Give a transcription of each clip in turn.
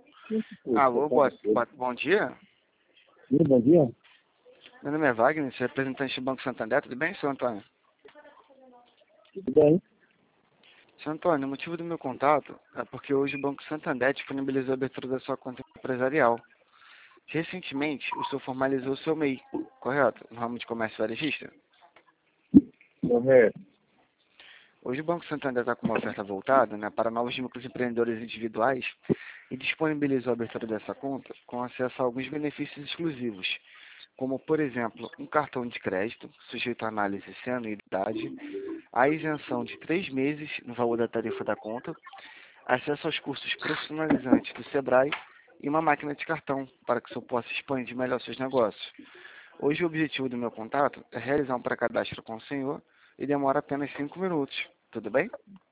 Alô, bom dia. Sim, bom dia. Meu nome é Wagner, sou representante do Banco Santander. Tudo bem, seu Antônio? Tudo bem? Seu Antônio, o motivo do meu contato é porque hoje o Banco Santander disponibilizou a abertura da sua conta empresarial. Recentemente, o senhor formalizou seu MEI, correto? No ramo de comércio varejista. Correto. Hoje o Banco Santander está com uma oferta voltada, né, para novos microempreendedores individuais e disponibilizou a abertura dessa conta com acesso a alguns benefícios exclusivos, como, por exemplo, um cartão de crédito, sujeito a análise sem anuidade, a isenção de 3 meses no valor da tarifa da conta, acesso aos cursos profissionalizantes do Sebrae e uma máquina de cartão para que o senhor possa expandir melhor seus negócios. Hoje o objetivo do meu contato é realizar um pré-cadastro com o senhor e demora apenas 5 minutos. Tudo bem?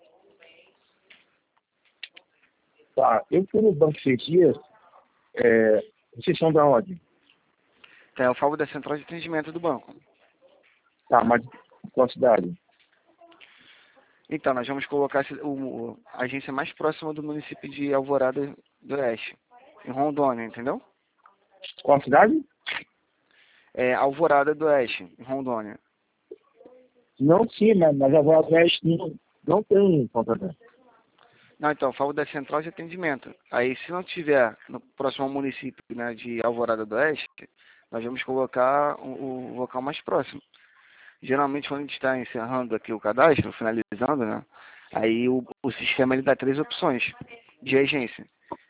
Tá, eu fui no banco esses dias, vocês são da onde? Então, eu falo da central de atendimento do banco. Tá, mas qual cidade? Então, nós vamos colocar a agência mais próxima do município de Alvorada do Oeste, em Rondônia, entendeu? Qual cidade? É Alvorada do Oeste, em Rondônia. Não, sim, mas a Voz Oeste não tem contratante. Não, então, eu falo da central de atendimento. Aí, se não tiver no próximo ao município, né, de Alvorada do Oeste, nós vamos colocar o local mais próximo. Geralmente, quando a gente está encerrando aqui o cadastro, finalizando, né, aí o sistema ele dá 3 opções de agência.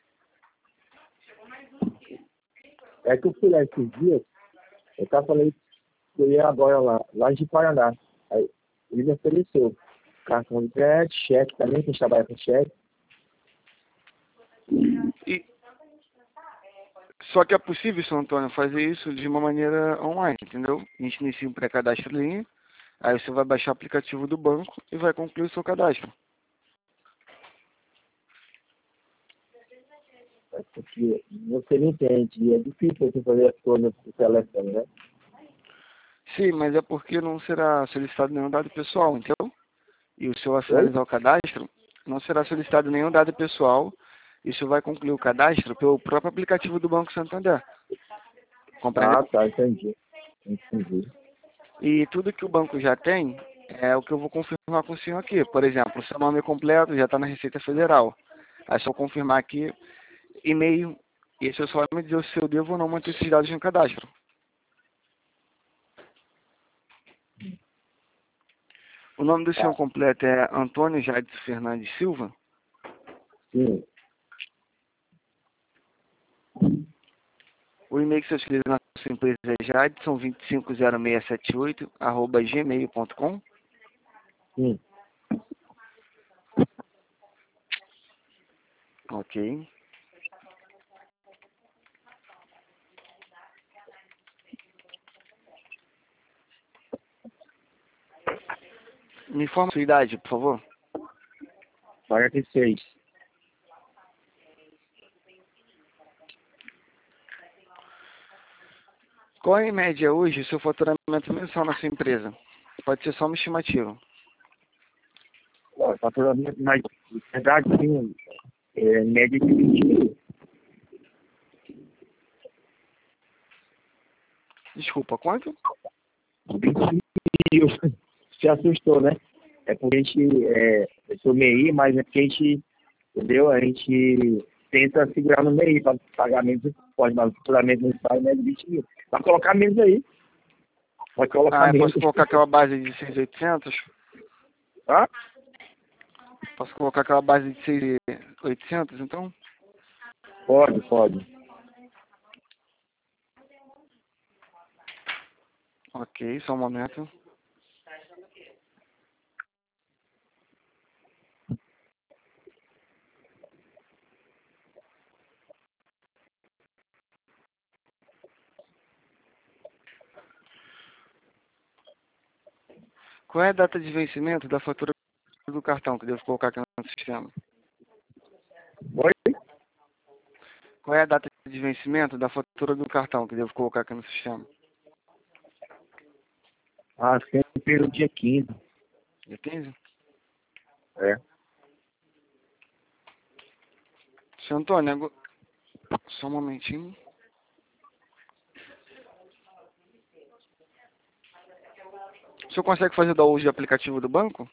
É que eu fui lá esses dias, eu tava falando que eu ia agora lá de Paraná. Aí ele me ofereceu cartão de crédito, cheque também, que a gente trabalha com cheque. E, só que é possível, São Antônio, fazer isso de uma maneira online, entendeu? A gente inicia um pré-cadastro ali, aí você vai baixar o aplicativo do banco e vai concluir o seu cadastro. Porque você não entende, é difícil você fazer as coisas por telefone, né? Sim, mas é porque não será solicitado nenhum dado pessoal, entendeu? E o seu Oi? realizar o cadastro, não será solicitado nenhum dado pessoal. Isso vai concluir o cadastro pelo próprio aplicativo do Banco Santander. Compreendeu? Ah, tá, entendi. Entendi. E tudo que o banco já tem é o que eu vou confirmar com o senhor aqui. Por exemplo, o seu nome completo já está na Receita Federal. É só confirmar aqui, e-mail, e esse é só me dizer se eu devo ou não manter esses dados no cadastro. O nome do senhor Tá, completo é Antônio Jades Fernandes Silva. sim. O e-mail que você utiliza na sua empresa é jadson250678@gmail.com. Sim. Ok. Me informa a sua idade, por favor. 46. Qual é, em média, hoje, o seu faturamento mensal na sua empresa? Pode ser só uma estimativa. Ó, faturamento, mas, na verdade, sim, média de 20 mil. Desculpa, quanto? 20 mil. Se assustou, né? É porque a gente, eu sou MEI, mas é porque a gente, entendeu? A gente tenta segurar no MEI para pagar menos, pode, mas o faturamento não sai, né, de 20 mil. Vai colocar menos aí. Pode colocar Ah, eu menos. posso colocar aquela base de 6.800? Tá? Posso colocar aquela base de 6.800, então? Pode, pode. Ok, só um momento. Qual é a data de vencimento da fatura do cartão que eu devo colocar aqui no sistema? Oi? Qual é a data de vencimento da fatura do cartão que eu devo colocar aqui no sistema? Ah, sempre pelo dia 15. Dia 15? É. Seu Antônio, Só um momentinho. O senhor consegue fazer uso do aplicativo do banco?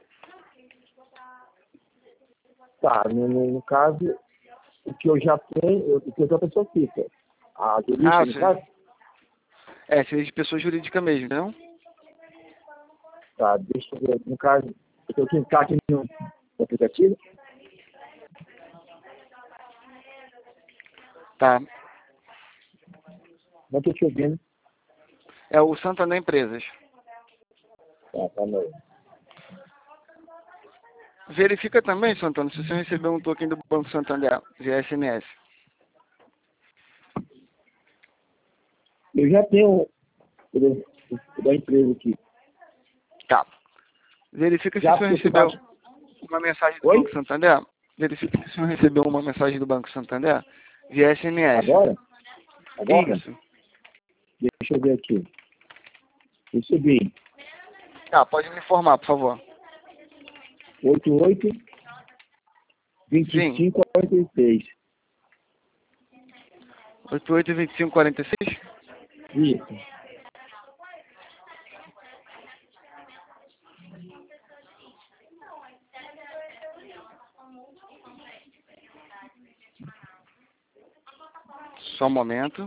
Tá, no caso, o que eu já tenho, o que eu já pessoa física. A jurídica, no Sim. caso? Seria de pessoa jurídica mesmo, não? Tá, deixa eu ver. No caso, eu tenho que entrar aqui no aplicativo. Tá. Não estou te ouvindo. É o Santander Empresas. Tá bom. Verifica também, Sr. Antônio, se você recebeu um token do Banco Santander via SMS. Eu já tenho da empresa aqui. Tá. Verifica se Já o senhor recebeu uma mensagem do Banco Santander. Verifica se o senhor recebeu uma mensagem do Banco Santander via SMS. Agora? Isso. Deixa eu ver aqui. Recebi. Pode me informar, por favor. 88 25 46. 88 25 46? Isso. Só um momento.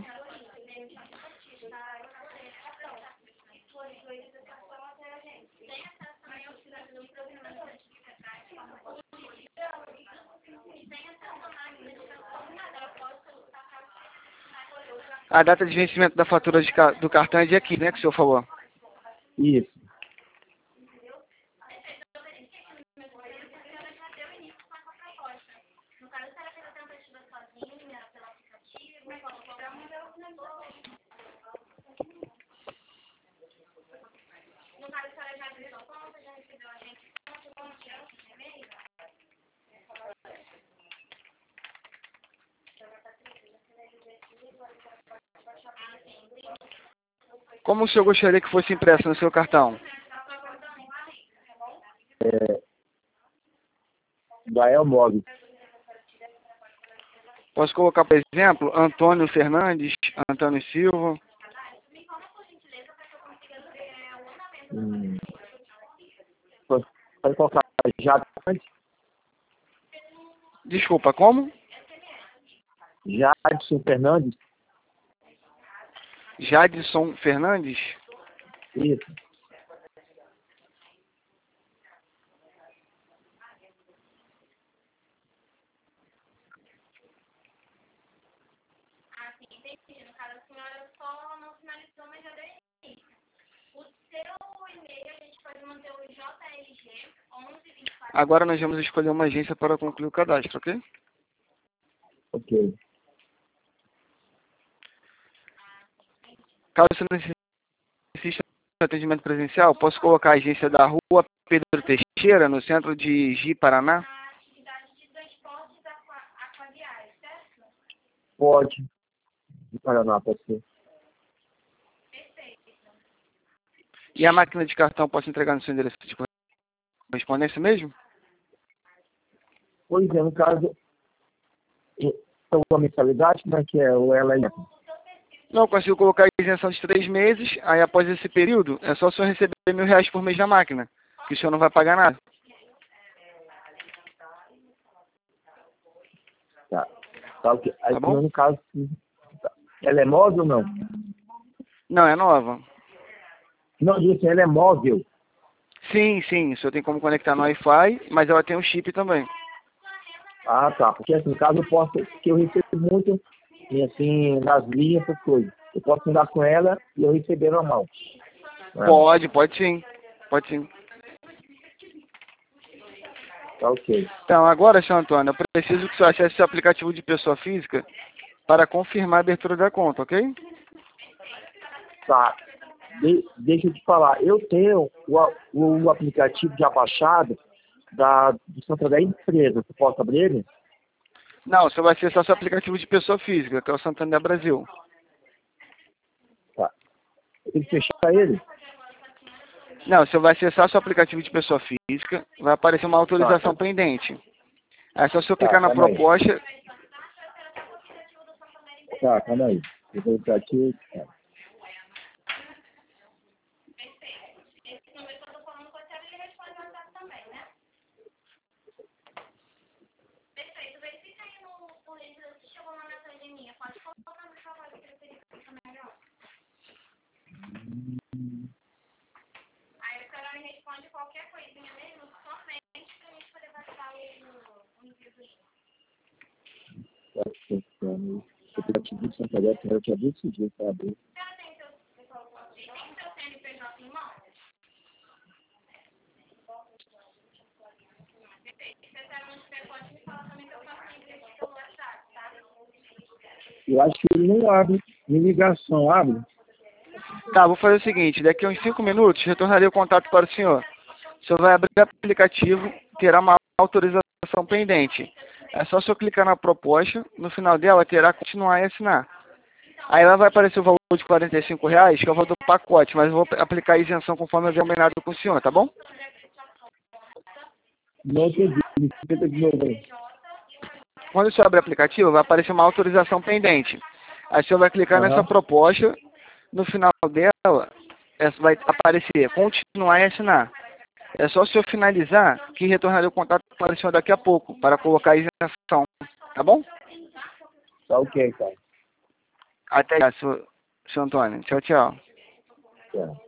A data de vencimento da fatura do cartão é dia 15, né, que o senhor falou? Isso. Como o senhor gostaria que fosse impresso no seu cartão? Da Elmog. Posso colocar, por exemplo, Antônio Fernandes, Antônio Silva. Pode colocar Jadson. Desculpa, como? Jadson Fernandes. Jadson Fernandes? Isso. Agora nós vamos escolher uma agência para concluir o cadastro, ok? Ok. Caso você necessite de atendimento presencial, posso colocar a agência da Rua Pedro Teixeira, no centro de Ji, Paraná? Pode. De Paraná, pode ser. E a máquina de cartão posso entregar no seu endereço de correspondência mesmo? Pois é, no caso, a mensalidade, como é que é? Ou ela é... Não, eu consigo colocar a isenção de 3 meses, aí após esse período, é só o senhor receber R$1.000 por mês na máquina, que o senhor não vai pagar nada. Tá, ok. Aí, Tá bom? no caso, ela é móvel ou não? Não, é nova. Não, disse, ela é móvel. Sim, sim, o senhor tem como conectar no Wi-Fi, mas ela tem um chip também. Ah, tá. Porque assim, no caso eu posso, porque eu recebo muito, e assim, nas linhas, essas coisas. Eu posso andar com ela e eu receber normal. Pode sim. Pode sim. Tá ok. Então, agora, senhor Antônio, eu preciso que o senhor acesse o aplicativo de pessoa física para confirmar a abertura da conta, ok? Tá. Deixa eu te falar. Eu tenho o aplicativo já baixado do Santander Empresa. Você pode abrir ele? Não, você vai acessar o seu aplicativo de pessoa física, que é o Santander Brasil. Tá. Eu tenho que fechar ele? Não, você vai acessar o seu aplicativo de pessoa física, vai aparecer uma autorização pendente. Aí é só você clicar na proposta. Tá, calma aí. Eu vou voltar aqui. Tá. Tá acessando. O aplicativo de Santander tem que abrir esse dia para abrir. Eu acho que ele não abre. Em ligação, abre? Tá, vou fazer o seguinte, daqui a uns 5 minutos retornarei o contato para o senhor. O senhor vai abrir o aplicativo, terá uma autorização pendente. É só o senhor clicar na proposta, no final dela terá continuar e assinar. Aí lá vai aparecer o valor de R$ 45, que é o valor do pacote, mas eu vou aplicar a isenção conforme eu havia combinado com o senhor, tá bom? Não entendi. Me explica de novo aí. Quando o senhor abre o aplicativo, vai aparecer uma autorização pendente. Aí o senhor vai clicar nessa Aham. proposta, no final dela vai aparecer continuar e assinar. É só o senhor finalizar que retornarei o contato para o senhor daqui a pouco, para colocar a isenção, tá bom? Tá ok, cara. Até já, senhor Antônio. Tchau, tchau. Tá.